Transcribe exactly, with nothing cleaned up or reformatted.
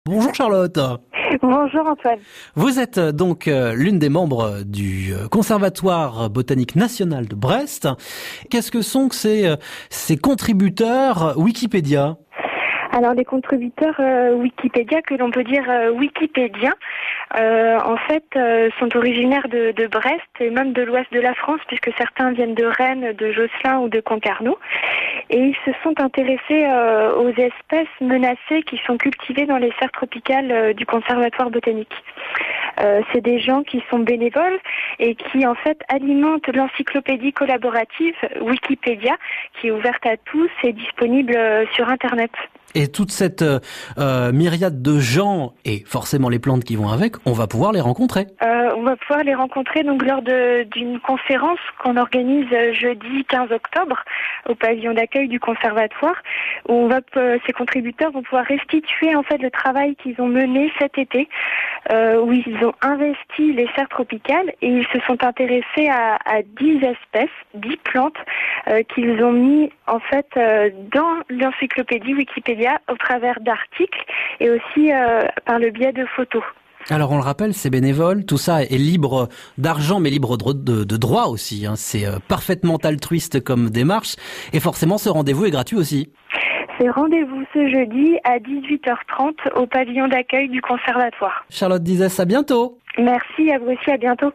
Bonjour Charlotte. Bonjour Antoine. Vous êtes donc euh, l'une des membres du euh, Conservatoire botanique national de Brest. Qu'est-ce que sont que ces, euh, ces contributeurs Wikipédia ? Alors les contributeurs euh, Wikipédia, que l'on peut dire euh, wikipédiens, euh, en fait euh, sont originaires de, de Brest et même de l'ouest de la France, puisque certains viennent de Rennes, de Josselin ou de Concarneau. Et ils se sont intéressés euh, aux espèces menacées qui sont cultivées dans les serres tropicales euh, du Conservatoire botanique. Euh, c'est des gens qui sont bénévoles et qui en fait alimentent l'encyclopédie collaborative Wikipédia, qui est ouverte à tous et disponible euh, sur Internet. Et toute cette euh, myriade de gens, et forcément les plantes qui vont avec, on va pouvoir les rencontrer. Euh, on va pouvoir les rencontrer donc lors de, d'une conférence qu'on organise jeudi quinze octobre au pavillon d'accueil du conservatoire, où on va, ces contributeurs vont pouvoir restituer en fait le travail qu'ils ont mené cet été, euh, où ils ont investi les serres tropicales et ils se sont intéressés à, à dix espèces, dix plantes euh, qu'ils ont mis en fait euh, dans l'encyclopédie Wikipédia au travers d'articles et aussi euh, par le biais de photos. Alors on le rappelle, c'est bénévole, tout ça est libre d'argent mais libre de, de, de droit aussi, hein. C'est euh, parfaitement altruiste comme démarche et forcément ce rendez-vous est gratuit aussi. C'est rendez-vous ce jeudi à dix-huit heures trente au pavillon d'accueil du conservatoire. Charlotte Dizès, à bientôt. Merci, à vous aussi, à bientôt.